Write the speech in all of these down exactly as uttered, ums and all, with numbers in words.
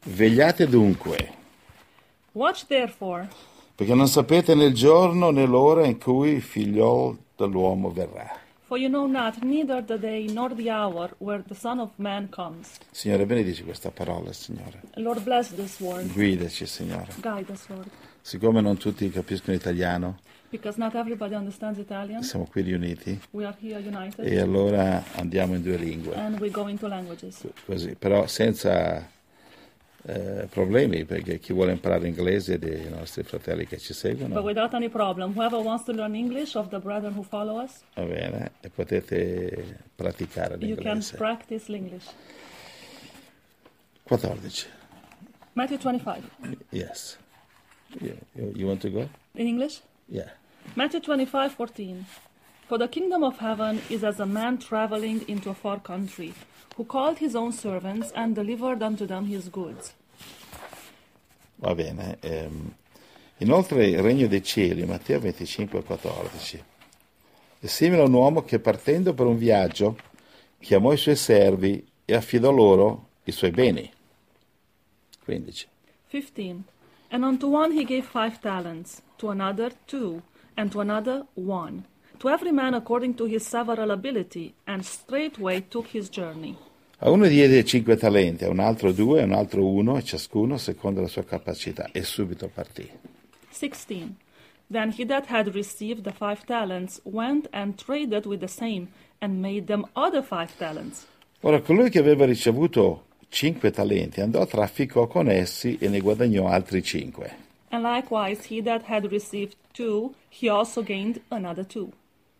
Vegliate dunque, Watch therefore, perché non sapete né il giorno né l'ora in cui il figliol dell'uomo verrà. for you know not neither the day nor the hour where the Son of Man comes. Signore, benedici questa parola, Signore. Lord, bless this word. Guidaci, Signore. Guide us, Lord. Siccome non tutti capiscono italiano, Because not everybody understands Italian. siamo qui riuniti We are here united. e allora andiamo in due lingue. And we go into languages. Così, però senza eh, problemi, perché chi vuole imparare inglese dei nostri fratelli che ci But seguono, without any problem. Whoever wants to learn English, of the brethren who follow us, va bene, e potete praticare you can l'inglese. practice English. quattordici. Matthew twenty-five. Yes. You, you, you want to go? In English? Yeah. Matthew twenty-five fourteen. For the kingdom of heaven is as a man traveling into a far country, who called his own servants and delivered unto them his goods. Va bene. ehm, inoltre il regno dei cieli, Matteo venticinque quattordici, è simile a un uomo che partendo per un viaggio chiamò i suoi servi e affidò loro i suoi beni. quindici. fifteen. And unto one he gave five talents, to another two, and to another one, to every man according to his several ability, and straightway took his journey. A uno diede cinque talenti, a un altro due, a un altro uno, e ciascuno secondo la sua capacità, e subito partì. sixteen. Then he that had received the five talents went and traded with the same, and made them other five talents. Ora, colui che aveva ricevuto cinque talenti andò, trafficò con essi e ne guadagnò altri cinque. And likewise he that had received two, he also gained another two.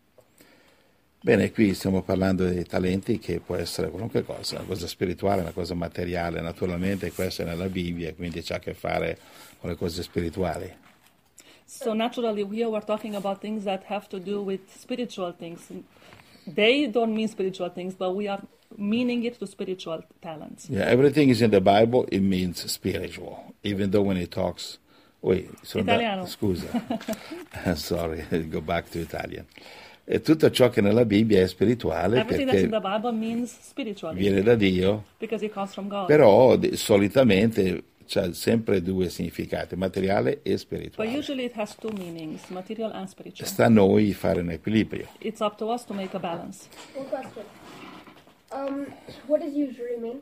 Bene, qui stiamo parlando dei talenti, che può essere qualunque cosa, una cosa spirituale, una cosa materiale, naturalmente questo è nella Bibbia, quindi c'ha a che fare con le cose spirituali. So naturally here we're talking about things that have to do with spiritual things. They don't mean spiritual things, but we are meaning it to spiritual talents. Yeah, everything is in the Bible, it means spiritual, even though when it talks... Oi, sono da- Italiano. scusa, sorry, go back to Italian. E tutto ciò che nella Bibbia è spirituale Everything that's in the perché Bible means spiritually, viene da Dio, because it comes from God. però di- solitamente c'ha sempre due significati, materiale e But spirituale. usually it has two meanings, material and spiritual. Sta a noi fare un equilibrio. It's up to us to make a balance. One question. Um, what does usually mean?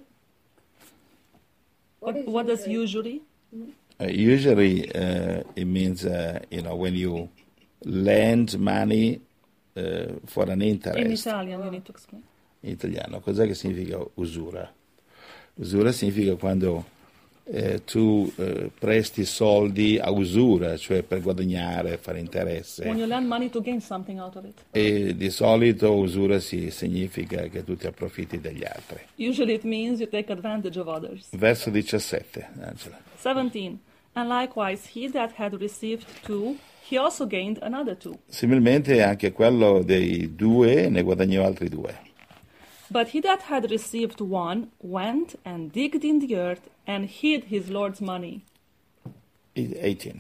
What, is what does usually? usually? Uh, usually uh, it means, uh, you know, when you lend money uh, for an In interest. Italian, you need to explain. In italiano, cos'è che significa usura? Usura significa quando eh, tu eh, presti soldi a usura, cioè per guadagnare, fare When interesse. you lend money to gain something out of it. E di solito usura si significa che tu ti approfitti degli altri. Usually it means you take advantage of others. Verso diciassette, Angela. seventeen. And likewise he that had received two, he also gained another two. Similmente anche quello dei due ne guadagnò altri due. But he that had received one went and digged in the earth and hid his Lord's money. eighteen.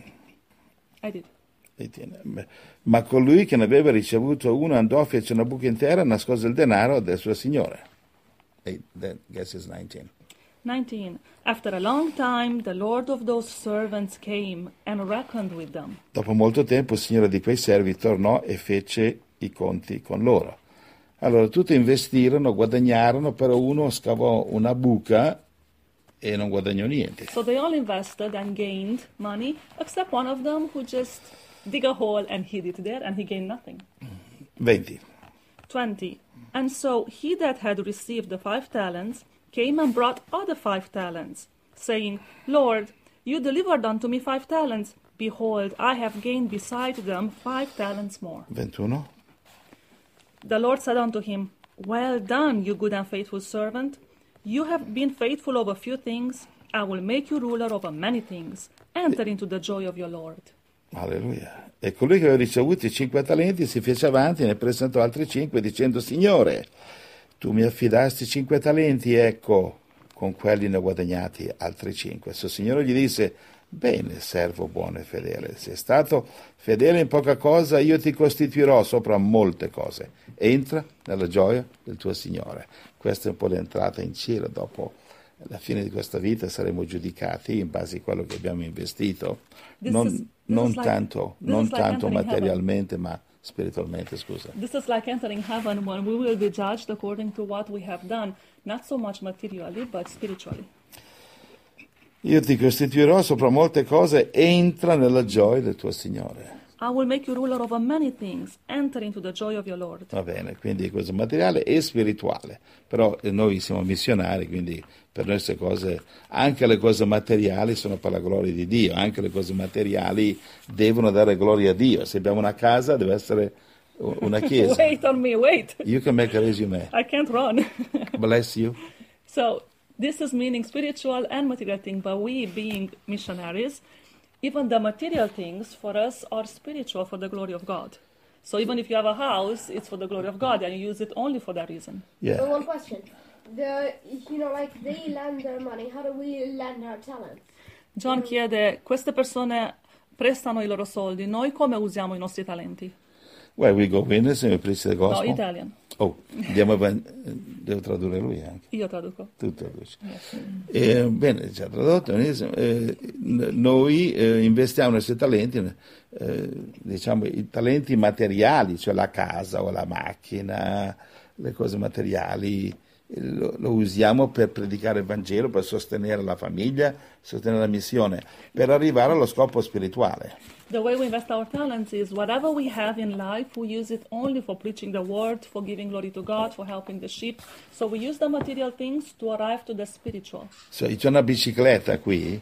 I did. eighteen. Ma colui che ne aveva ricevuto uno andò, fece una buca intera, nascose il denaro del suo signore. Eight, that guess is nineteen. nineteen. After a long time, the Lord of those servants came and reckoned with them. Dopo molto tempo il signore di quei servi tornò e fece i conti con loro. Allora tutti investirono, guadagnarono, però uno scavò una buca e non guadagnò niente. So they all invested and gained money, except one of them who just dig a hole and hid it there, and he gained nothing. venti. twenty. And so he that had received the five talents came and brought other five talents, saying, Lord, you delivered unto me five talents. Behold, I have gained beside them five talents more. ventuno. The Lord said unto him, Well done, you good and faithful servant. You have been faithful over few things. I will make you ruler over many things. Enter into the joy of your Lord. Alleluia. E colui che aveva ricevuto i cinque talenti si fece avanti e ne presentò altri cinque, dicendo, Signore, tu mi affidasti cinque talenti, ecco, con quelli ne ho guadagnati altri cinque. Il suo Signore gli disse, bene, servo buono e fedele, sei stato fedele in poca cosa, io ti costituirò sopra molte cose. Entra nella gioia del tuo Signore. Questa è un po' l'entrata in cielo dopo alla fine di questa vita saremo giudicati in base a quello che abbiamo investito, This non, is- this non is like- tanto, this non is like tanto entering materialmente, ma spiritualmente, scusa. This is like entering heaven when we will be judged according to what we have done, not so much materially, but spiritually. Io ti costituirò sopra molte cose, entra nella gioia del tuo Signore. I will make you ruler over many things. Enter into the joy of your Lord. Va bene, quindi cosa materiale e spirituale. Però eh, noi siamo missionari, quindi per noi queste cose, anche le cose materiali sono per la gloria di Dio, anche le cose materiali devono dare gloria a Dio. Se abbiamo una casa deve essere u- una chiesa. Wait on me, wait. You can make a resume. I can't run. Bless you. So this is meaning spiritual and material thing, but we being missionaries, even the material things for us are spiritual for the glory of God. So even if you have a house, it's for the glory of God and you use it only for that reason. But Yeah. one question. The, you know, like they lend their money. How do we lend our talents? John chiede, queste persone prestano i loro soldi, noi come usiamo i nostri talenti? Well, we go witness and we preach the No, gospel. Italian. Oh, andiamo avanti. Devo tradurre lui anche. Io traduco. Tu traduci. Eh, bene, già tradotto. eh, noi eh, investiamo nei nostri talenti, eh, diciamo i talenti materiali, cioè la casa o la macchina, le cose materiali, eh, lo, lo usiamo per predicare il Vangelo, per sostenere la famiglia, sostenere la missione, per arrivare allo scopo spirituale. The way we invest our talents is whatever we have in life, we use it only for preaching the word, for giving glory to God, for helping the sheep. So we use the material things to arrive to the spiritual. Se c'è una bicicletta qui,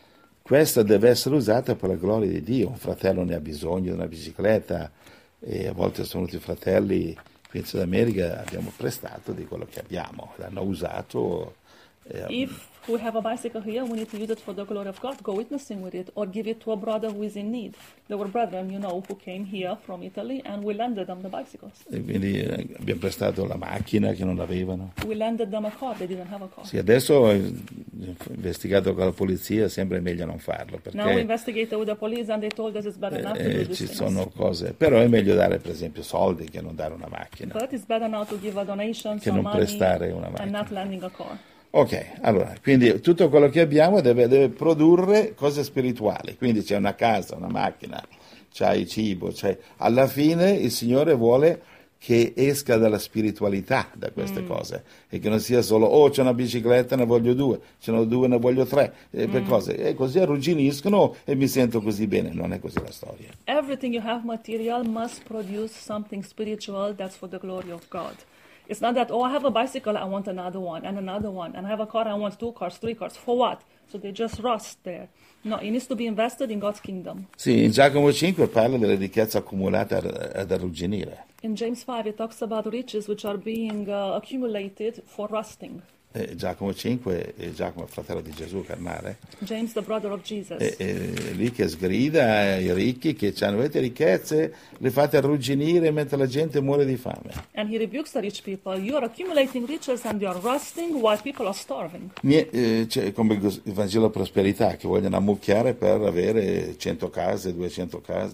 questa deve essere usata per la gloria di Dio. Un fratello ne ha bisogno di una bicicletta e a volte sono venuti fratelli qui in Sud America, abbiamo prestato di quello che abbiamo, l'hanno usato. eh, If we have a bicycle here, we need to use it for the glory of God, go witnessing with it, or give it to a brother who is in need. There were brethren, you know, who came here from Italy and we lended them the bicycles. e quindi eh, abbiamo prestato la macchina che non avevano. We lended them a car, they didn't have a car. Sì, adesso eh, investigato con la polizia, sembra meglio non farlo Now we perché investigated with the police and they told us it's better not to do eh, these ci things. sono cose, però è meglio dare per esempio soldi che non dare una macchina. But it's better now to give a donation, Che some non money, prestare una and macchina. not lending a car. Ok, allora, quindi tutto quello che abbiamo deve, deve produrre cose spirituali, quindi c'è una casa, una macchina, c'hai cibo, c'hai... alla fine il Signore vuole che esca dalla spiritualità da queste cose e che non sia solo, oh c'è una bicicletta, ne voglio due, ce ne ho due, ne voglio tre, e per cose, e così arrugginiscono e mi sento così bene, non è così la storia. Everything you have material must produce something spiritual that's for the glory of God. It's not that, oh, I have a bicycle, I want another one, and another one, and I have a car, I want two cars, three cars. For what? So they just rust there. No, it needs to be invested in God's kingdom. Sì, in Giacomo cinque parla delle ricchezze accumulate ad, ad arrugginire. In James five, it talks about riches which are being uh, accumulated for rusting. Eh, Giacomo cinque, è Giacomo il fratello di Gesù carnale, James, the brother of Jesus. è, è lì che sgrida ai ricchi che hanno avete ricchezze, le fate arrugginire mentre la gente muore di fame. And he rebukes the rich people. You are accumulating riches and you are rusting while people are starving. Nie- eh, c'è come il gos- il Vangelo prosperità che vogliono ammucchiare per avere cento case, duecento case,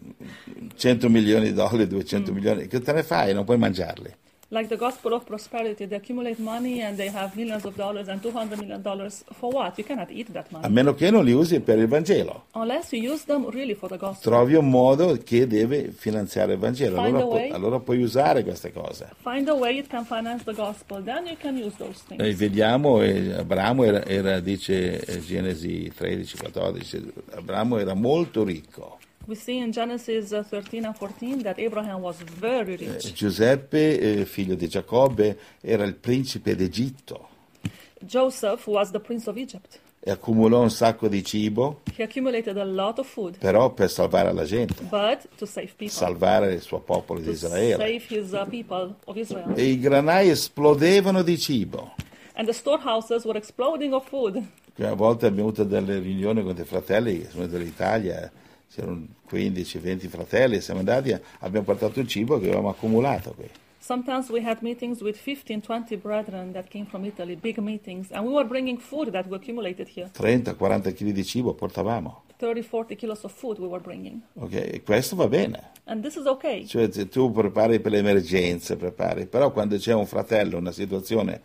cento milioni di dollari, duecento milioni. Che te ne fai? Non puoi mangiarli. Like the gospel of prosperity, they accumulate money and they have millions of dollars and two hundred million dollars. For what? You cannot eat that A money. meno che non li usi per il Vangelo. Unless you use them really for the gospel. Trovi un modo che deve finanziare il Vangelo, Find allora, a pu- way. allora puoi usare queste cose. Find a way it can finance the gospel. Then you can use those things. E vediamo, eh, Abramo era, era, dice eh, Genesi tredici, quattordici, Abramo era molto ricco. We see in Genesis uh, thirteen and fourteen that Abraham was very Eh, rich. Giuseppe, eh, figlio di Giacobbe, era il principe d'Egitto Joseph was the prince of Egypt. e accumulò un sacco di cibo, He accumulated a lot of food, però per salvare la gente, but to save people, salvare il suo popolo di to Israele. save his uh, people of Israel. E i granai esplodevano di cibo. And the storehouses were exploding of food. A volte abbiamo avuto delle riunioni con dei fratelli che sono dall'Italia, c'erano quindici venti fratelli, siamo andati, abbiamo portato il cibo che avevamo accumulato qui. Sometimes we had meetings with fifteen, twenty brethren that came from Italy, big meetings, and we were bringing food that we accumulated here. trenta quaranta chili di cibo portavamo. thirty, forty kilos of food we were bringing. Ok, e questo va bene. And this is okay. Cioè se tu prepari per le emergenze, prepari, però quando c'è un fratello, una situazione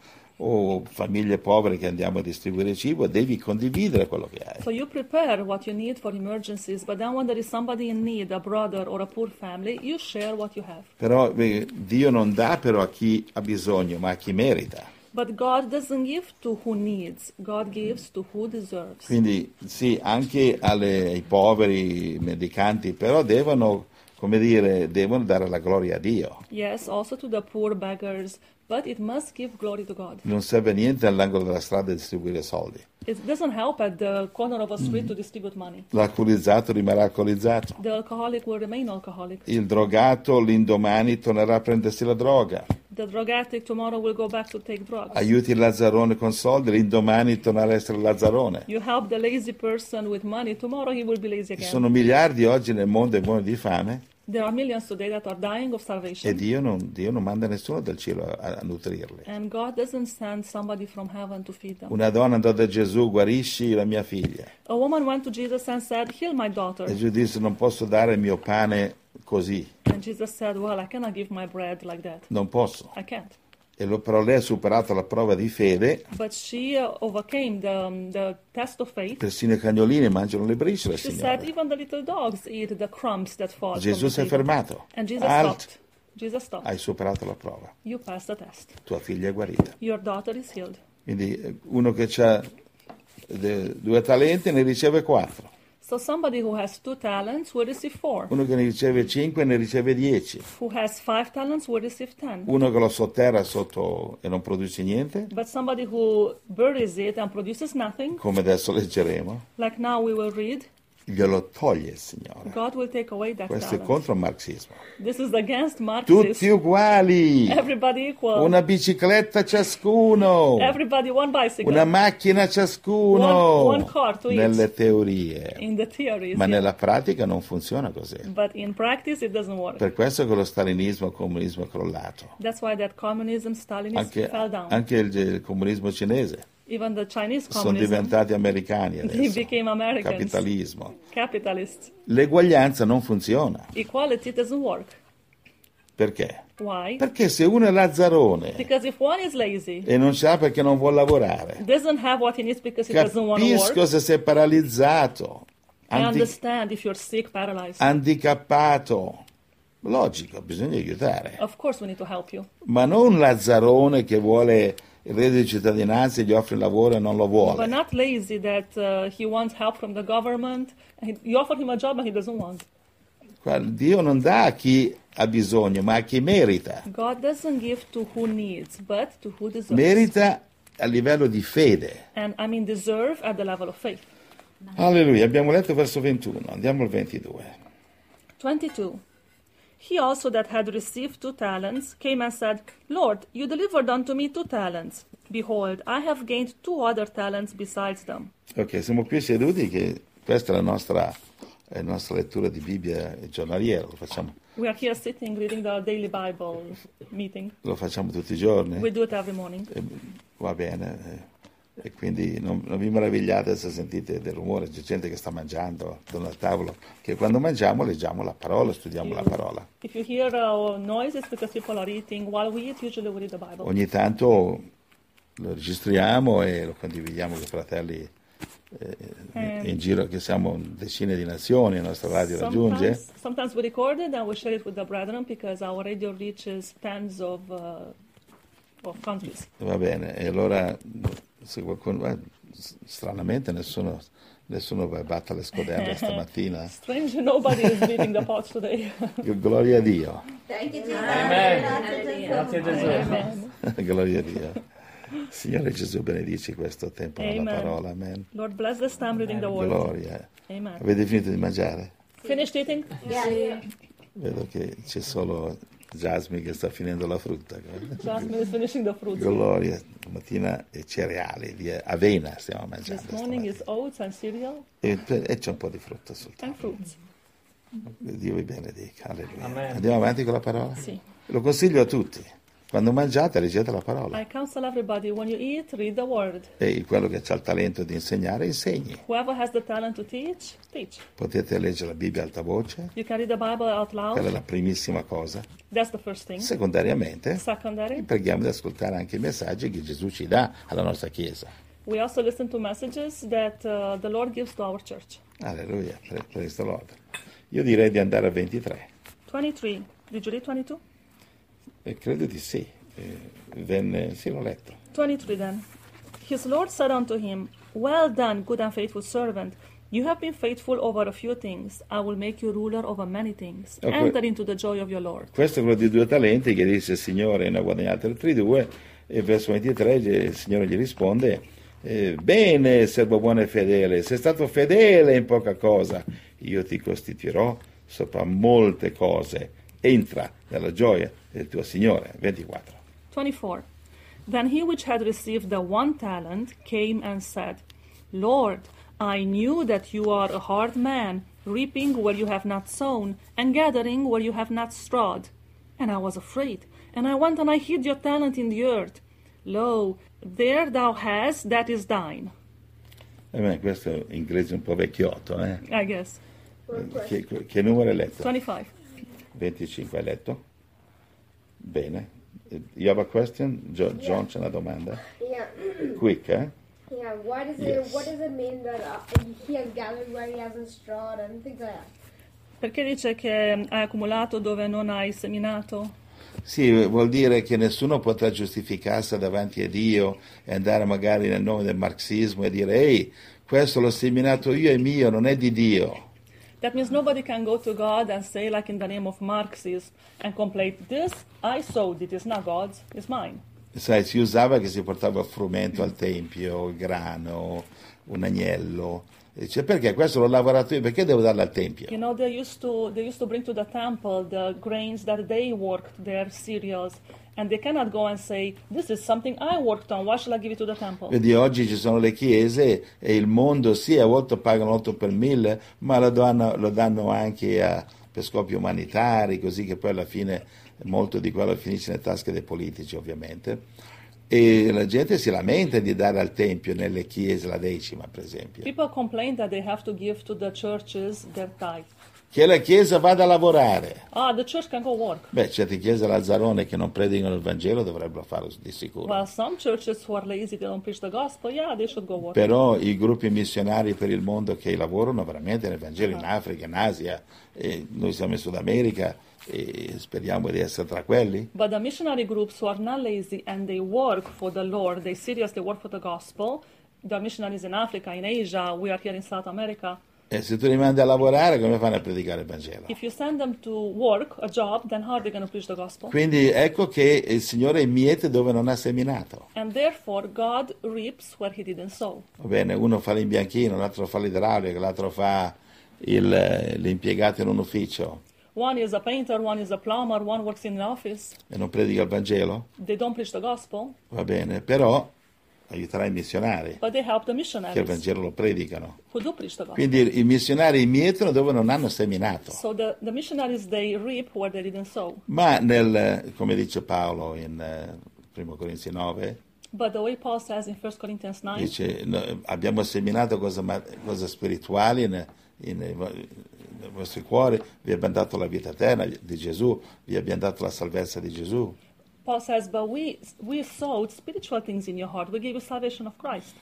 o famiglie povere che andiamo a distribuire cibo, devi condividere quello che hai. So you prepare what you need for emergencies, but then when there is somebody in need, a brother or a poor family, you share what you have. Però eh, Dio non dà però a chi ha bisogno, ma a chi merita. But God doesn't give to who needs. God gives to who deserves. Quindi sì, anche alle, ai poveri mendicanti, però devono, come dire, devono dare la gloria a Dio. Yes, also to the poor beggars, but it must give glory to God. Non serve a niente all'angolo della strada distribuire soldi. It doesn't help at the corner of a street to distribute money. L'alcolizzato rimarrà alcolizzato. The alcoholic will remain alcoholic. Il drogato l'indomani tornerà a prendersi la droga. The drug addict tomorrow will go back to take drugs. Aiuti il lazzarone con soldi, l'indomani tornerà a essere lazzarone. You help the lazy person with money, tomorrow he will be lazy Ci again. sono miliardi oggi nel mondo e muoiono di fame There are millions today that are dying of e starvation. Dio non, Dio non manda nessuno dal cielo a, a nutrirli. And God doesn't send somebody from heaven to feed them. Una donna andò da Gesù, guarisci la mia figlia. A woman went to Jesus and said, heal my daughter. E Gesù disse, non posso dare il mio pane così, And Jesus said, well, I cannot give my bread like that. non posso. I can't. E lo, però lei ha superato la prova di fede, But she uh, overcame the, um, the test of faith. persino i cagnolini mangiano le briciole, She said, Signore. even the little dogs eat the crumbs that fall Gesù from si the è table. fermato. And Jesus Alt, stopped. Jesus stopped. hai superato la prova. You passed the test. Tua figlia è guarita. Your daughter is healed. Quindi eh, uno che ha due talenti ne riceve quattro. So somebody who has two talents will receive four. Uno che ne riceve cinque ne riceve dieci. Who has five talents will receive ten. Uno che lo sotterra sotto e non produce niente, But somebody who buries it and produces nothing, come adesso leggeremo, like now we will read, glielo toglie il Signore. God will take away that Questo è talent. contro il marxismo. This is against Tutti Marxism. uguali, Everybody equal. una bicicletta ciascuno, Everybody one bicycle. una macchina ciascuno, One- one car to each. nelle teorie. In the theories. Ma yeah. nella pratica non funziona così. But in practice it doesn't work. Per questo che lo stalinismo e il comunismo è crollato. That's why that communism, Stalinism Anche, fell down. anche il, il comunismo cinese. Even the Chinese Sono communism, diventati americani they adesso. became Americans. Capitalismo. Capitalists. L'eguaglianza non funziona. Equality doesn't work. Perché? Why? Perché se uno è lazzarone Because if one is lazy, e non c'ha perché non vuole lavorare, doesn't have what he needs because he doesn't want to capisco work, se sei paralizzato, I handi- understand if you're sick, paralyzed. handicappato. Logico, bisogna aiutare. Of course we need to help you. Ma non un lazzarone che vuole il reddito di cittadinanza e gli offre il lavoro e non lo But vuole. not lazy that uh, he wants help from the government. And he- you offer him a job and he doesn't want. Qua Dio non dà a chi ha bisogno, ma a chi merita. God doesn't give to who needs, but to who deserves. Merita a livello di fede. And I mean deserve at the level of faith. Alleluia, abbiamo letto verso ventuno, andiamo al ventidue. twenty-two. He also that had received two talents came and said, Lord, you delivered unto me two talents. Behold, I have gained two other talents besides them. Ok, siamo qui seduti, che questa è la nostra, è la nostra lettura di Bibbia giornaliera, lo facciamo, We are here sitting reading the daily Bible meeting. lo facciamo tutti i giorni. We do it every morning. E, va bene, eh, e quindi non, non vi meravigliate se sentite del rumore, c'è gente che sta mangiando attorno al tavolo, che quando mangiamo leggiamo la parola, studiamo la parola. If you hear uh, noise, it's because people are eating. While we eat, usually we read the Bible. Ogni tanto lo registriamo e lo condividiamo con i fratelli eh, Eh. in giro, che siamo decine di nazioni, la nostra radio raggiunge. Sometimes, sometimes we record it and we share it with the brethren because our radio reaches tens of, uh, of countries. Va bene, e allora se qualcuno, eh, stranamente nessuno, nessuno batte le scodelle stamattina. Strange, nobody is beating the pots today. Gloria a Dio, Thank you, Jesus. Amen. Grazie Gesù. Amen. gloria a Dio. Signore Gesù, benedici questo tempo nella Amen. parola, amen. Lord, bless this time reading the word. Gloria. Amen. Avete finito di mangiare? Finished eating? Yeah, yeah. Vedo che c'è solo Jasmine che sta finendo la frutta. Jasmine is finishing the fruits. Gloria, stamattina è cereali, di avena stiamo This mangiando morning is stamattina. oats and cereal E, e c'è un po' di frutta sul and tavolo. fruits. Dio vi benedica, alleluia. Amen. Andiamo avanti con la parola? Sì. Lo consiglio a tutti. Quando mangiate, leggete la parola. I counsel everybody, when you eat, read the word. E quello che ha il talento di insegnare, insegni. Whoever has the talent to teach, teach. Potete leggere la Bibbia a alta voce, You can read the Bible out quella è loud. la primissima cosa. That's the first thing. Secondariamente, Secondary, preghiamo di ascoltare anche i messaggi che Gesù ci dà alla nostra Chiesa. we also listen to messages that uh, the Lord gives to our church. Alleluia, pre- praise the Lord. Io direi di andare a ventitré. twenty-three. Did you read twenty-two? E credo di sì. Eh, venne, sì, l'ho letto. twenty-three then. His Lord said unto him, Well done, good and faithful servant. You have been faithful over a few things. I will make you ruler over many things. Okay. Enter into the joy of your Lord. Questo è quello di due talenti che disse il Signore, ne ha guadagnato altri due, e verso ventitré il Signore gli risponde, eh, bene, servo buono e fedele, sei stato fedele in poca cosa, io ti costituirò sopra molte cose, entra nella gioia del tuo Signore. ventiquattro. twenty-four. Then he which had received the one talent came and said, Lord, I knew that you are a hard man, reaping where you have not sown, and gathering where you have not strawed. And I was afraid, and I went and I hid your talent in the earth. Lo, there thou hast, that is thine. Eh beh, questo è inglese un po' vecchiotto, eh? I guess. Che, che numero hai letto? twenty-five. venticinque hai letto? Bene. You have a question? Jo- John, c'è una domanda? Yeah. Quick, eh? Yeah. Why does Yes. it? What does it mean that uh, he has gathered where he hasn't strawed and things like that? Perché dice che hai accumulato dove non hai seminato? Sì, vuol dire che nessuno potrà giustificarsi davanti a Dio e andare magari nel nome del marxismo e dire ehi, questo l'ho seminato io, è mio, non è di Dio. That means nobody can go to God and say, like in the name of Marxism, and complain, this I sowed, it is not God's, it's mine. Sai, si usava che si portava il frumento al tempio, il grano, un agnello. E dice, perché questo l'ho lavorato io, perché devo darlo al tempio? You know, they used to they used to bring to the temple the grains that they worked, their cereals, and they cannot go and say, this is something I worked on, why should I give it to the temple? Vedi, oggi ci sono le chiese e il mondo, sì, a volte pagano otto per mille, ma lo danno, lo danno anche a, per scopi umanitari, così che poi alla fine molto di quello finisce nelle tasche dei politici, ovviamente. E la gente si lamenta di dare al Tempio, nelle chiese, la decima, per esempio. People complain that they have to give to the churches their tithe. Che la Chiesa vada a lavorare. Ah, the church can go work. Beh, certe chiese Lazzarone che non predicano il Vangelo dovrebbero farlo di sicuro. Well, some churches who are lazy, they don't preach the gospel, yeah, they should go work. Però i gruppi missionari per il mondo che lavorano veramente nel Vangelo in Africa, in Asia, e noi siamo in Sud America e speriamo di essere tra quelli. But the missionary groups who are not lazy and they work for the Lord, they seriously work for the gospel, the missionaries in Africa, in Asia, we are here in South America. E se tu li mandi a lavorare, come fanno a predicare il Vangelo? If you send them to work, a job, then how are they going to preach the gospel? Quindi ecco che il Signore miete dove non ha seminato. And therefore, God reaps where he didn't sow. Va bene, uno fa l'imbianchino, l'altro fa l'idraulico, l'altro fa il, l'impiegato in un ufficio One is a painter, one is a plumber, one works in an office. e non predica il Vangelo. They don't preach the gospel, Va bene, però aiuterà i missionari but they help the che il missionaries Vangelo lo predicano. who do preach the gospel. Quindi i missionari mietono dove non hanno seminato. So the, the missionaries, they reap where they didn't sow. Ma nel, come dice Paolo in eh, primo Corinzi nove, But the way Paul says in First Corinthians nine, dice no, abbiamo seminato cose, ma- cose spirituali in, in- nei vostri cuori, vi abbiamo dato la vita eterna di Gesù, vi abbiamo dato la salvezza di Gesù. Paul says, but we we sowed spiritual things in your heart. We gave you salvation of Christ.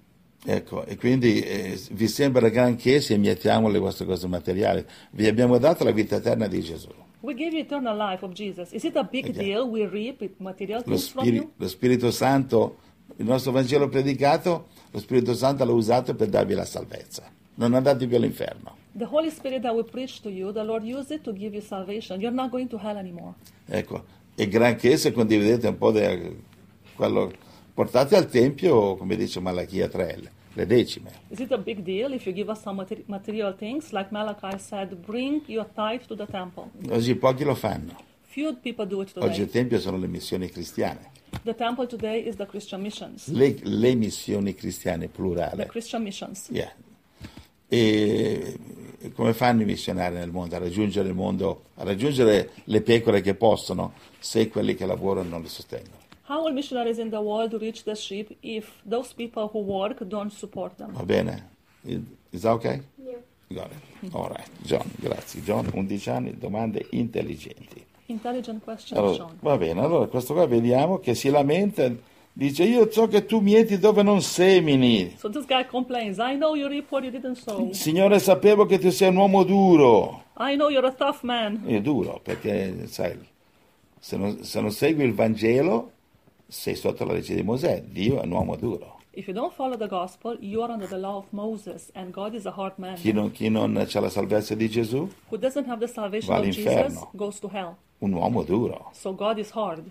Ecco, e quindi eh, vi sembra granché se mietiamo le vostre cose materiali. Vi abbiamo dato la vita eterna di Gesù. We gave you eternal life of Jesus. Is it a big Okay. deal we reap with material Lo, things from Spiri- you? lo Spirito Santo, il nostro Vangelo predicato, lo Spirito Santo l'ha usato per darvi la salvezza. Non andate più all'inferno. The Holy Spirit that we preach to you, the Lord used it to give you salvation. You're not going to hell anymore. Ecco, e granché se condividete un po' di quello, portate al Tempio, come dice Malachia tre, le decime. Is it a big deal if you give us some mater- material things? Like Malachi said, bring your tithe to the temple. Oggi pochi lo fanno. Few people do it Oggi today. il Tempio sono le missioni cristiane. The temple today is the Christian missions. Le, le missioni cristiane, The plurale. Christian missions. Yeah. E come fanno i missionari nel mondo a raggiungere il mondo, a raggiungere le pecore che possono, se quelli che lavorano non le sostengono? How will missionaries in the world reach the sheep if those people who work don't support them? Va bene? Is that okay? Yeah. Got it. All right. John, grazie. John, undici anni, domande intelligenti. Intelligent question, Allora, Sean. va bene, allora questo qua vediamo che si lamenta, dice io so che tu mieti dove non semini. So this guy complains, I know you reap what you didn't sow. Signore, sapevo che tu sei un uomo duro. I know you're a tough man. È duro, perché sai, se non, se non segui il Vangelo sei sotto la legge di Mosè, Dio è un uomo duro. If you don't follow the gospel, you are under the law of Moses, and God is a hard man. Chi non, chi non ha la salvezza di Gesù, Who doesn't have the salvation Va of Jesus all'inferno. goes to hell. un uomo duro. So God is hard.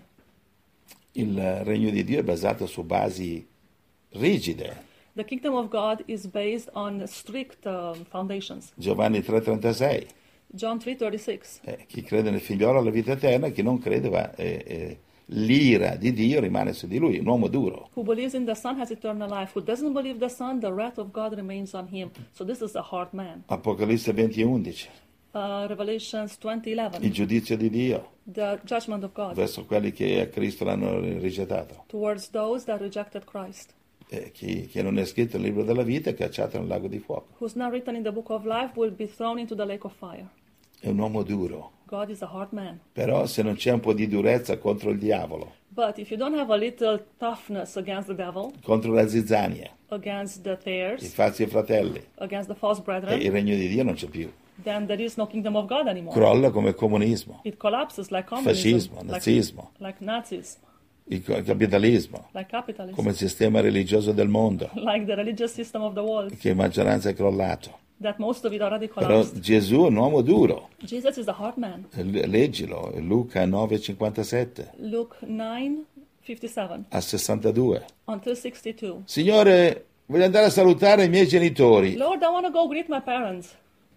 Il regno di Dio è basato su basi rigide. The kingdom of God is based on strict um, foundations. Giovanni tre trentasei. John three thirty-six. Eh, chi crede nel figliolo ha la vita eterna, chi non crede va, eh, eh, l'ira di Dio rimane su di lui, un uomo duro. Who believes in the Son has eternal life. Who doesn't believe the Son, the wrath of God remains on him. So this is a hard man. Apocalisse venti undici. Uh, Revelations twenty eleven. Il giudizio di Dio The judgment of God verso quelli che a Cristo l'hanno rigettato. towards those that rejected Christ. Eh, chi, chi non è scritto nel libro della vita è cacciato nel lago di fuoco. Who's not written in the book of life will be thrown into the lake of fire. È un uomo duro. God is a hard man. Però se non c'è un po' di durezza contro il diavolo, But if you don't have a little toughness against the devil, contro la zizzania, against the i tares, falsi fratelli, against the false e brethren, il regno di Dio non c'è più. then there is no kingdom of God anymore. Crolla come comunismo, It collapses like communism, fascismo, like, nazismo, like Nazis, il co- capitalismo, like capitalism, come sistema religioso del mondo, like the religious system of the world, che in maggioranza è crollato. that most of it already Però collapsed. Gesù è un uomo duro. Jesus is a hard man. L- Leggilo, Luca nove cinquantasette Luke nine fifty-seven a sessantadue. until sixty-two. Signore, voglio andare a salutare i miei genitori. Lord, I want to go greet my parents.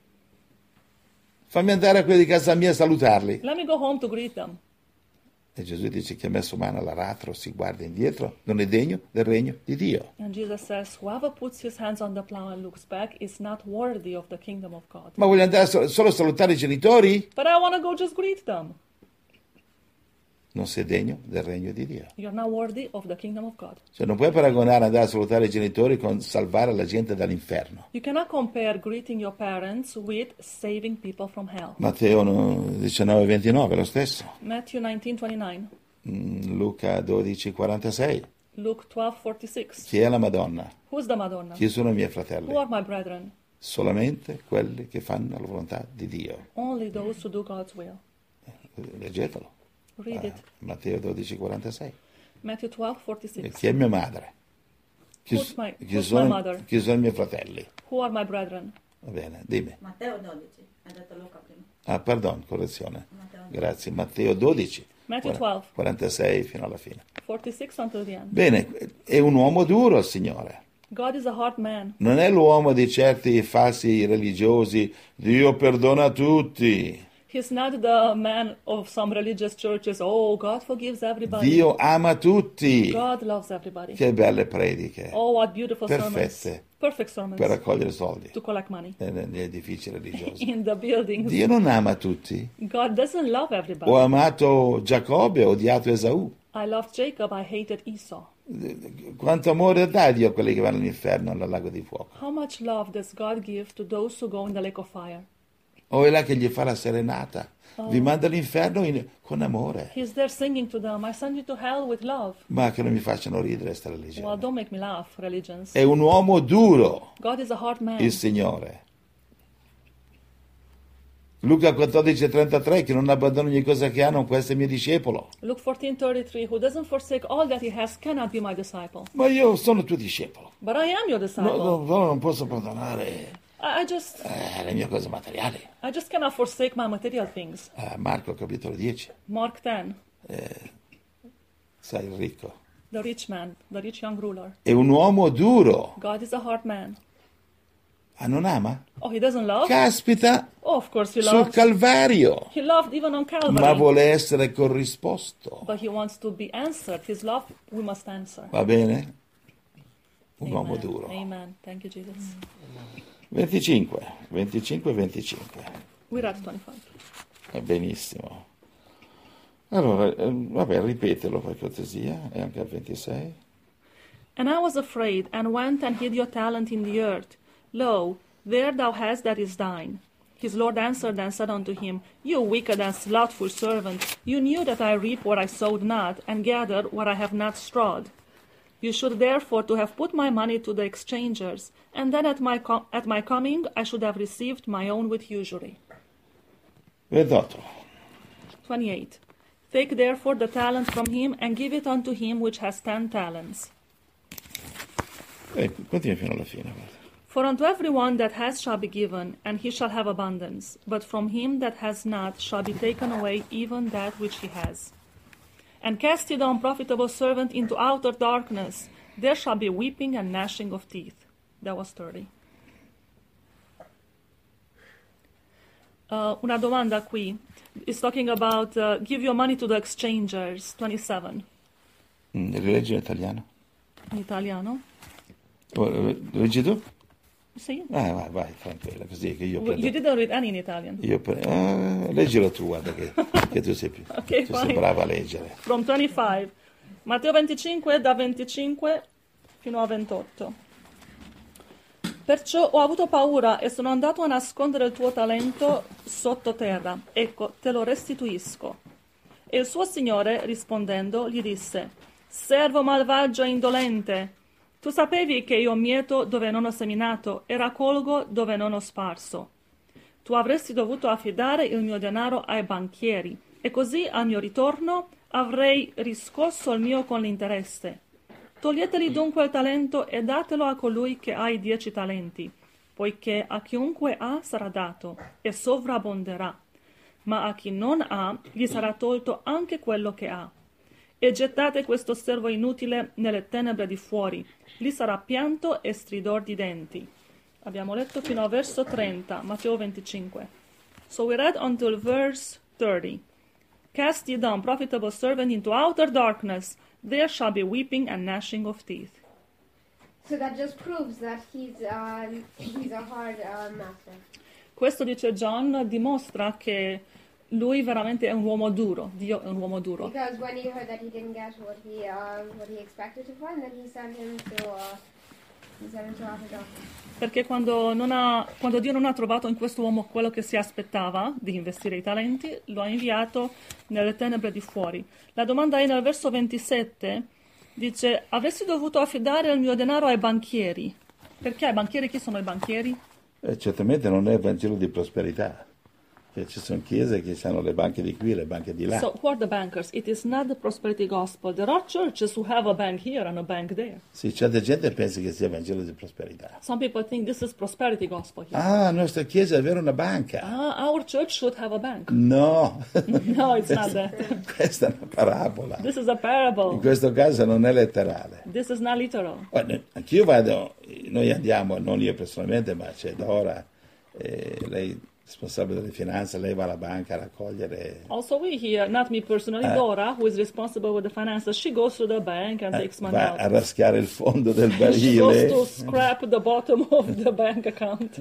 Fammi andare a quelli di casa mia a salutarli. Let me go home to greet them. E Gesù dice chi ha messo mano all'aratro si guarda indietro, non è degno del regno di Dio. And Jesus says, whoever puts his hands on the plow and looks back is not worthy of the kingdom of God. Ma voglio andare so- solo a salutare i genitori? But I want to go just greet them. Non sei degno del regno di Dio. You're not worthy of the kingdom of God. Cioè non puoi paragonare andare a salutare i genitori con salvare la gente dall'inferno. You cannot compare greeting your parents with saving people from hell. Matteo no, diciannove ventinove, lo stesso. Matthew nineteen twenty-nine, Mm, Luca dodici quarantasei. Luke twelve forty-six. Chi è la Madonna? Who's the Madonna? Chi sono i miei Who fratelli? are my brethren? Solamente quelli che fanno la volontà di Dio. Only those who do God's will. Leggetelo. Read Ah, it. Matteo dodici quarantasei. Matthew twelve E forty-six. chi è mia madre? Chi, Who's my- chi who's my sono, mother? chi sono i miei fratelli? Who are my brethren? Va bene, dimmi. Matteo dodici, hai detto Luca prima. Ah, pardon, correzione. Matteo dodici. Grazie. Matteo dodici. Matthew Quar- twelve. quarantasei fino alla fine. forty-six until the end. Bene, è un uomo duro il Signore. God is a hard man. Non è l'uomo di certi falsi religiosi. Dio perdona tutti. He's not the man of some religious churches. Oh, God forgives everybody. Dio ama tutti. God loves everybody. Che belle prediche Oh, what beautiful Perfette. sermons. Perfect sermons per raccogliere soldi to collect money negli edifici religiosi. in the buildings. Dio non ama tutti. God doesn't love everybody. Ho amato Giacobbe e ho odiato Esaù. I loved Jacob, I hated Esau. Quanto amore dà Dio a quelli che vanno all'inferno, al lago di fuoco? How much love does God give to those who go in the lake of fire? O è là che gli fa la serenata. Vi manda all'inferno in- con amore. He's there singing to them, I send you to hell with love. Ma che non mi facciano ridere sta Well, religione. don't make me laugh, religions. È un uomo duro, God is a hard man. il Signore. Luca quattordici trentatré, che non abbandona ogni cosa che ha, non può essere mio discepolo. Luke fourteen thirty-three, who doesn't forsake all that he has cannot be my disciple. Ma io sono tuo discepolo. But I am your disciple. No, no, no, non posso abbandonare I, I just eh, le mie cose materiali. I just cannot forsake my material things. Ah, Marco capitolo dieci, Mark ten, sai il ricco. the rich man, the rich young ruler. È un uomo duro. God is a hard man. Ah, non ama? Oh, he doesn't love? Caspita, Oh, of course he sul loves. Calvario. He loved even on Calvary. Ma vuole essere corrisposto. But he wants to be answered. His love, we must answer. Va bene? un uomo Amen. duro. Amen. Thank you, Jesus. venticinque, venticinque, venticinque. We're at twenty-five. Va benissimo. Allora, eh, vabbè, ripetelo per cortesia, e anche al ventisei. And I was afraid, and went and hid your talent in the earth. Lo, there thou hast that is thine. His Lord answered and said unto him, You wicked and slothful servant, you knew that I reap where I sowed not, and gathered where I have not strawed. You should therefore to have put my money to the exchangers, and then at my com- at my coming I should have received my own with usury. ventotto. twenty-eight. Take therefore the talent from him, and give it unto him which has ten talents. Eh, continua fino alla fine. Guarda. For unto every one that has shall be given, and he shall have abundance. But from him that has not shall be taken away even that which he has. And cast ye the unprofitable servant into outer darkness. There shall be weeping and gnashing of teeth. That was thirty. Uh, una domanda qui. It's talking about uh, give your money to the exchangers. twenty-seven. Mm, rileggi in italiano? In italiano? Oh, eh, leggi tu? Sì. Ah, vai, vai, tranquilla, così che io You prendo... didn't read any in Italian. Io pre- ah, leggilo tu, guarda che, che tu sei più... Ok, tu sei fine. brava a leggere. From twenty-five. Matteo venticinque, da venticinque fino a ventotto. Perciò ho avuto paura e sono andato a nascondere il tuo talento sottoterra. Ecco, te lo restituisco. E il suo signore, rispondendo, gli disse: Servo malvagio e indolente, tu sapevi che io mieto dove non ho seminato e raccolgo dove non ho sparso. Tu avresti dovuto affidare il mio denaro ai banchieri, e così al mio ritorno avrei riscosso il mio con l'interesse. Toglieteli dunque il talento e datelo a colui che ha i dieci talenti, poiché a chiunque ha sarà dato e sovrabbonderà, ma a chi non ha gli sarà tolto anche quello che ha. E gettate questo servo inutile nelle tenebre di fuori, lì sarà pianto e stridor di denti. Abbiamo letto fino al verso trenta, Matteo venticinque. So we read until verse thirty. Cast ye the unprofitable servant into outer darkness, there shall be weeping and gnashing of teeth. So that just proves that he's uh, he's a hard uh, master. Questo, dice John, dimostra che lui veramente è un uomo duro, Dio è un uomo duro. Because when he heard that he didn't get what he uh, what he expected to find, then he sent him to uh, he sent him to outer darkness. Perché quando, non ha, quando Dio non ha trovato in questo uomo quello che si aspettava, di investire i talenti, lo ha inviato nelle tenebre di fuori. La domanda è nel verso ventisette, dice: avresti dovuto affidare il mio denaro ai banchieri. Perché ai banchieri? Chi sono i banchieri? Eh, certamente non è il Vangelo di prosperità. Che ci sono chiese che hanno le banche di qui e le banche di là. So, who are the bankers? It is not the prosperity gospel. There are churches who have a bank here and a bank there. Sì, certe gente pensa che sia il Vangelo di prosperità. Some people think this is prosperity gospel here. Ah, la nostra chiesa è avere una banca. Ah, our church should have a bank. No, No, it's not that. questa è una parabola. This is a In parable. questo caso non è letterale. This is not literal. Guarda, anch'io vado, noi andiamo, non io personalmente, ma c'è Dora, eh, lei responsabile delle finanze, lei va alla banca a raccogliere Also, we here, not me personally, Uh, Dora, who is responsible with the finances, she goes to the bank and eh, takes money va a out. raschiare il fondo del She goes barile. to scrap the bottom of the bank account.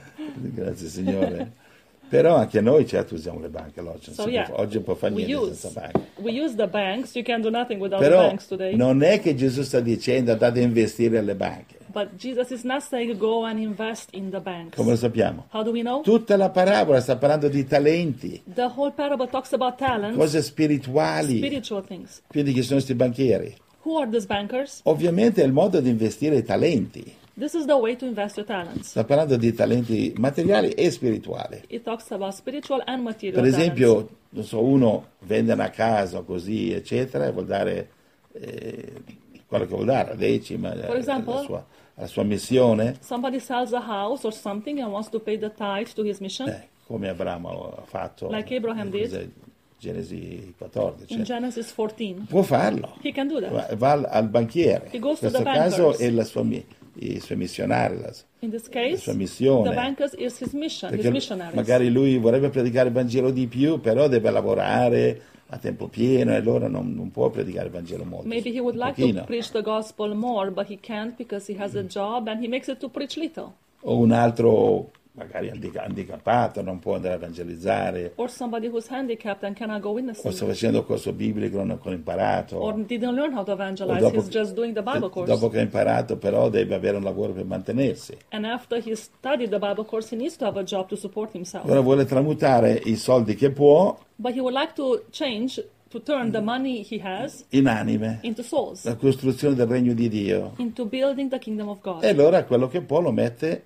Grazie Signore. Però anche noi certo usiamo le banche, oggi non, So si yeah, può, oggi non può fare we niente use, senza banche. we use the banks. You can do nothing without the Però banks today. non è che Gesù sta dicendo andate a investire alle banche, But Jesus is not saying go and invest in the banks. come lo sappiamo. How do we know? Tutta la parabola sta parlando di talenti, The whole parable talks about talents, cose spirituali. spiritual things. Quindi chi sono questi banchieri? Who are these bankers? Ovviamente è il modo di investire i talenti. This is the way to invest your talents. Sta parlando di talenti materiali e spirituali. It talks about spiritual and material Per talents. esempio, non so, uno vende una casa così, eccetera, e vuol dare eh, quello che vuol dare, la decima, eh, example, la, sua, la sua missione, Somebody sells a house or something and wants to pay the tithe to his mission. eh, come Abramo ha fatto. Like Abraham did. cos'è, Genesi quattordici. In Genesis fourteen. Può farlo. He can do that. Va, va al, al banchiere. He In goes to questo the caso bankers. è la sua, mi- i suoi missionari, la, In this la case, sua missione. the bankers is his mission, his Perché missionaries. magari lui vorrebbe predicare il Vangelo di più, però deve lavorare, a tempo pieno e allora non, non può predicare il Vangelo molto. Maybe he would un like pochino. to preach the gospel more, but he can't because he has a job and he makes it to preach little. O un altro magari handica- handicappato, non può andare a evangelizzare, Or somebody who's handicapped and cannot go o witnessing. sta facendo il corso biblico, non ha ancora imparato. Or didn't learn how to O evangelize, dopo, he's just doing the Bible e course. dopo che ha imparato però deve avere un lavoro per mantenersi. And after he studied the Bible course, he needs to have a job to support himself. Ora vuole tramutare i soldi che può But he would like to change, to turn the money he has in anime, into souls, la costruzione del regno di Dio. into building the kingdom of God. E allora quello che può lo mette,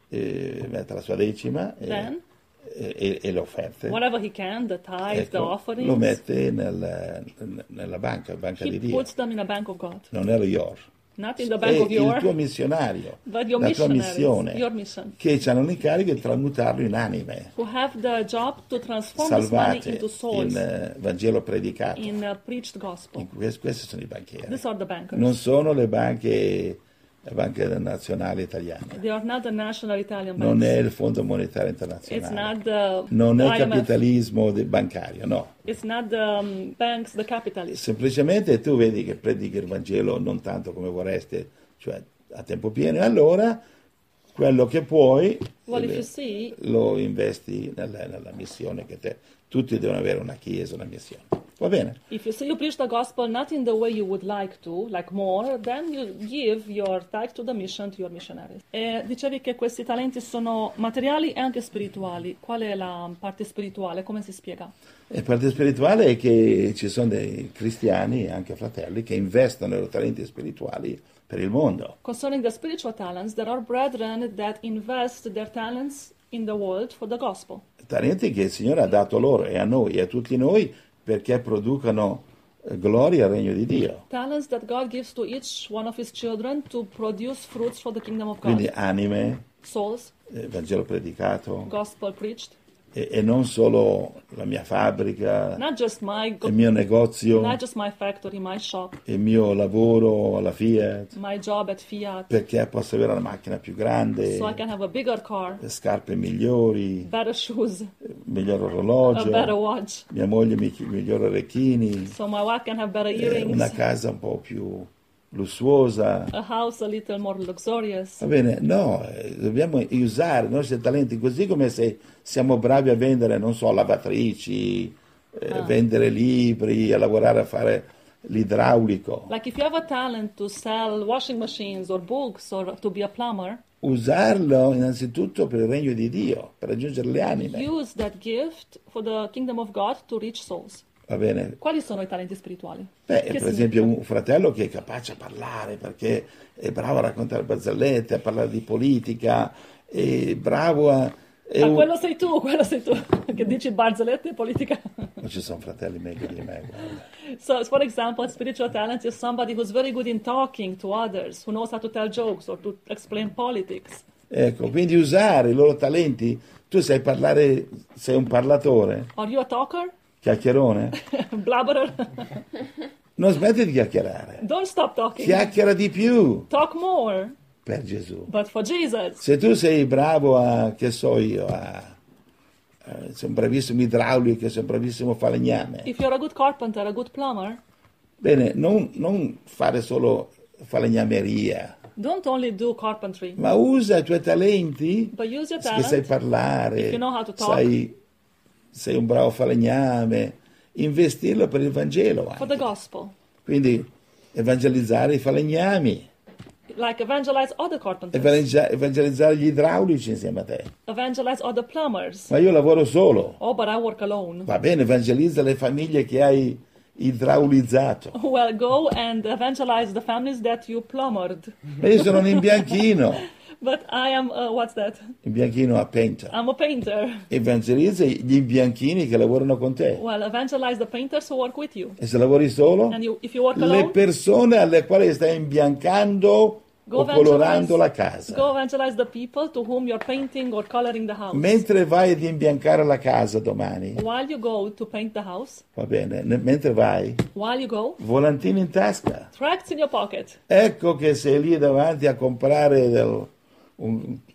eh, mette la sua decima e, Then, e- e- e le offerte. whatever he can, the tithes, the Ecco, lo offerings, mette nel- nella banca, banca he di Dio. puts them in a bank of God. Non è lo Ior. Not in the È bank of il tuo your, missionario, but your la tua missionaries, missione, your mission, che hanno l'incarico di tramutarlo in anime, who have the job to transform this money salvate into souls, in eh, Vangelo predicato. in a preached gospel. In questi, questi sono i banchieri. These are the bankers. Non sono le banche, le banche nazionali italiane. They are not the national Italian Non banks. è il Fondo Monetario It's Internazionale. not the Non è I M F. capitalismo de- bancario, no. It's not the um, banks, the capitalists. Semplicemente tu vedi che predichi il Vangelo non tanto come vorresti, cioè a tempo pieno, e allora quello che puoi Well, if eh, you see, lo investi nella, nella missione che te. Tutti devono avere una chiesa, una missione. Va bene? if you see you preach the gospel not in the way you would like to, like more, then you give your tithe to the mission, to your missionaries. E dicevi che questi talenti sono materiali e anche spirituali. Qual è la parte spirituale? Come si spiega? E parte spirituale è che ci sono dei cristiani, anche fratelli, che investono i loro talenti spirituali per il mondo. Concerning the spiritual talents, there are brethren that invest their talents in the world for the gospel. Talenti che il Signore ha dato loro e a noi e a tutti noi perché producano eh, gloria al regno di Dio. Talents that God gives to each one of his children to produce fruits for the kingdom of God. Quindi anime, Souls, eh, Vangelo predicato, gospel preached. e, e non solo la mia fabbrica, Not just my go- il mio negozio, not just my factory, my shop, il mio lavoro alla Fiat, my job at Fiat, perché posso avere una macchina più grande, so I can have a bigger car, le scarpe migliori, better shoes, miglior a better orologio, watch, mia moglie mi migliori orecchini, so my wife can have better eh, earrings, una casa un po' più lussuosa. a house a little more luxurious. Va bene, no, eh, dobbiamo usare i nostri talenti così come se siamo bravi a vendere, non so, lavatrici, eh, Ah. vendere libri, a lavorare a fare l'idraulico. Like if you have a talent to sell washing machines or books or to be a plumber, Usarlo innanzitutto per il regno di Dio, per raggiungere le anime. use that gift for the kingdom of God to reach souls. Va bene? Quali sono i talenti spirituali? Beh, Che per esempio significa? un fratello che è capace a parlare perché è bravo a raccontare barzellette, a parlare di politica, è bravo a... è Ah, un- quello sei tu, quello sei tu, che dici barzellette e politica. Non ci sono fratelli meglio di me, guarda. So, for example, a spiritual talent is somebody who's very good in talking to others, who knows how to tell jokes or to explain politics. Ecco, quindi usare i loro talenti. Tu sai parlare, sei un parlatore, Are you a talker? chiacchierone? Blabberer? Non smetti di chiacchierare. Don't stop talking. Chiacchiera di più Talk more, per Gesù. but for Jesus. Se tu sei bravo a, che so io, a, a sei un bravissimo idraulico, sei un bravissimo falegname, If you're a good carpenter, a good plumber, bene, non, non fare solo falegnameria, don't only do carpentry, ma usa i tuoi talenti, but use your che sai talent. parlare, If you know how to talk. sai, sei un bravo falegname, investirlo per il Vangelo For the anche. gospel. Quindi evangelizzare i falegnami, Like evangelize other carpenters, evangelizza- evangelizzare gli idraulici insieme a te. evangelize other plumbers. Ma io lavoro solo. Oh, but I work alone. Va bene, evangelizza le famiglie che hai idraulizzato. Well, go and evangelize the families that you plumbered. Ma io sono un imbianchino, But I am, uh, what's that? imbianchino a painter. I'm a painter. Evangelizza gli imbianchini che lavorano con te. Well, evangelize the painters who work with you. E se lavori solo, And you, if you work le alone, persone alle quali stai imbiancando go o colorando evangelize, la casa. go evangelize the people to whom you're painting or coloring the house. Mentre vai ad imbiancare la casa domani, While you go to paint the house, va bene, ne- mentre vai, while you go, volantini in tasca. tracts in your pocket. Ecco che sei lì davanti a comprare del- un,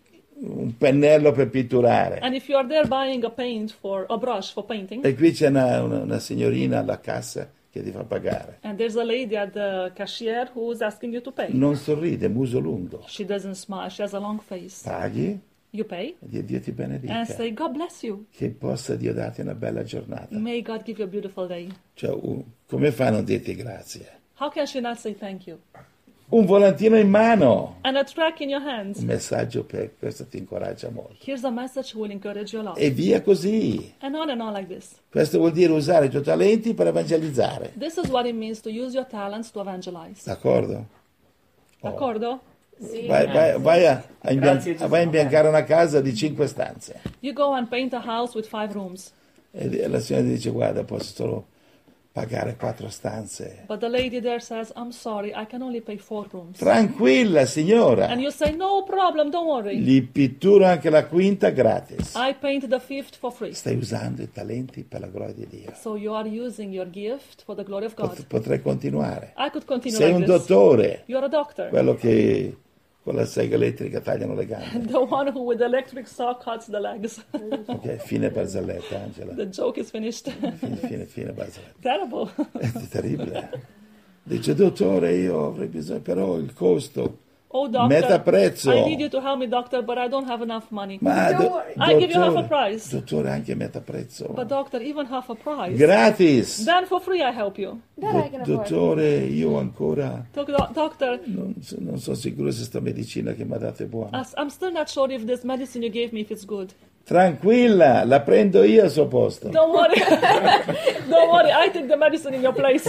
un pennello per pitturare. And if you are there buying a paint for a brush for painting, E qui c'è una, una, una signorina alla cassa che ti fa pagare. and there's a lady at the cashier who's asking you to pay. Non sorride, muso lungo. She doesn't smile. She has a long face. Paghi You pay e Dio, Dio ti benedica. and say, God bless you. Che possa Dio darti una bella giornata. May God give you a beautiful day. Cioè, uh, come fa a non dirti grazie? How can she not say thank you? Un volantino in mano. And a track in your Un hands. messaggio per questo ti incoraggia molto. Here's a message who will encourage you a lot. E via così. And on and on like this. Questo vuol dire usare i tuoi talenti per evangelizzare. This is what it means to use your talents to evangelize. D'accordo? D'accordo? Vai, vai, vai, a, a imbian- Grazie, Gesù. vai a imbiancare una casa di cinque stanze. You go and paint a house with five rooms. E la signora dice, guarda, posso solo pagare quattro stanze. But the lady there says, I'm sorry, I can only pay four rooms. Tranquilla, signora. And you say, no problem, don't worry. Gli pitturo anche la quinta gratis. I paint the fifth for free. Stai usando i talenti per la gloria di Dio. So you are using your gift for the glory of God. Pot- Potrei continuare. I could continue Sei like un this. dottore, You're a doctor. quello che con la sega elettrica tagliano le gambe. The one who with the electric saw cuts the legs. Ok, fine barzelletta, Angela. The joke is finished. Fine, fine, fine barzelletta. Terrible. È terribile. Dice, dottore, io avrei bisogno, però il costo. Oh, doctor, Metà prezzo. I need you to help me, doctor, but I don't have enough money. Ma Don't do- worry. I give you half a dottore, price. dottore, anche metà prezzo. But doctor, even half a price. Gratis. Then for free I help you. That I can Do- afford. dottore, io ancora Doc- doc- Doctor, non, so- non sono sicuro se sta medicina che mi ha dato è buona. as- I'm still not sure if this medicine you gave me if it's good. Tranquilla, la prendo io al suo posto. Don't worry. Don't worry, I take the medicine in your place.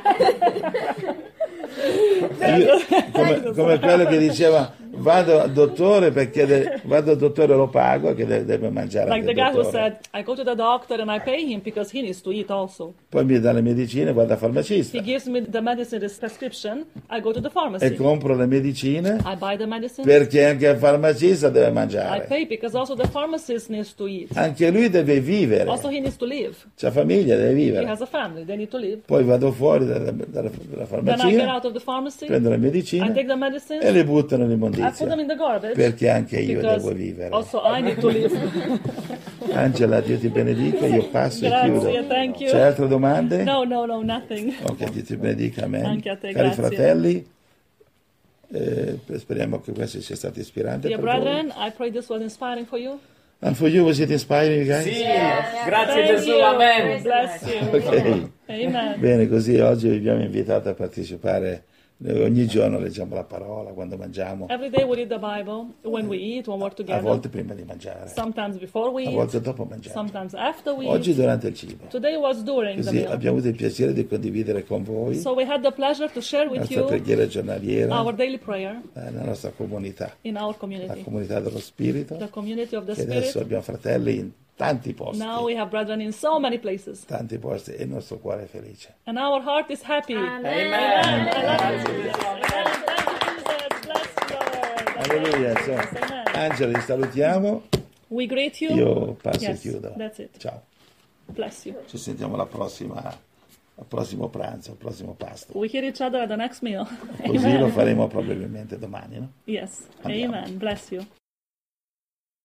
Io- come, come quello che diceva vado al dottore perché de- vado al dottore lo pago che de- deve mangiare Like anche the il guy who dottore. said, I go to the doctor and I pay him because he needs to eat also. Poi mi dà le medicine, vado al He farmacista gives me the medicine, this prescription, I go to the e pharmacy. compro le medicine I buy the medicine. perché anche il farmacista deve I mangiare. pay because also the pharmacist needs to eat. Anche lui deve vivere, Also he needs to live. c'ha famiglia, deve He vivere. has a family, they need to live. Poi vado fuori dalla, dalla- dalla Then I get farmacia, out of the pharmacy, prendo le I medicine take the medicine, e le buttano I put them nell'immondizia in the garbage. perché anche io Because devo vivere. also I need to live. Angela, Dio ti benedica, io passo e chiudo. Grazie, thank you. C'è altre domande? No, no, no, nothing. Ok, Dio ti benedica, amen. Anche a te, Cari grazie. fratelli, eh, speriamo che questo sia stato ispirante Dear per voi. brethren, I pray this was inspiring for you. And for you, was it inspiring, guys? Sì, grazie Thank Gesù, you. amen. Bless you. Ok, Amen. bene, così oggi vi abbiamo invitato a partecipare. Noi ogni giorno leggiamo la parola quando mangiamo, Every day we read the Bible, when we eat, when we're a together. volte prima di mangiare, Sometimes before we a eat, volte dopo mangiare. sometimes after we Oggi eat. durante il cibo. Today was during the Così meal. abbiamo avuto il piacere di condividere con voi So we had the pleasure to share la with nostra you preghiera giornaliera, our daily prayer eh, la nostra comunità, in our la community, comunità dello Spirito, the community of the che adesso Spirit. abbiamo fratelli in tanti posti, Now we have brethren in so many places, tanti posti e il nostro cuore è felice. and our heart is happy. Amen. Alleluia. Cioè, Amen. Angela, ti salutiamo, We greet you. io passo e Yes, chiudo. that's it. Ciao, Bless you. ci sentiamo alla prossima, al prossimo pranzo, al prossimo pasto. We hear each other at the next meal. Così lo Amen. faremo probabilmente domani, no? Yes. Andiamo. Amen. Bless you.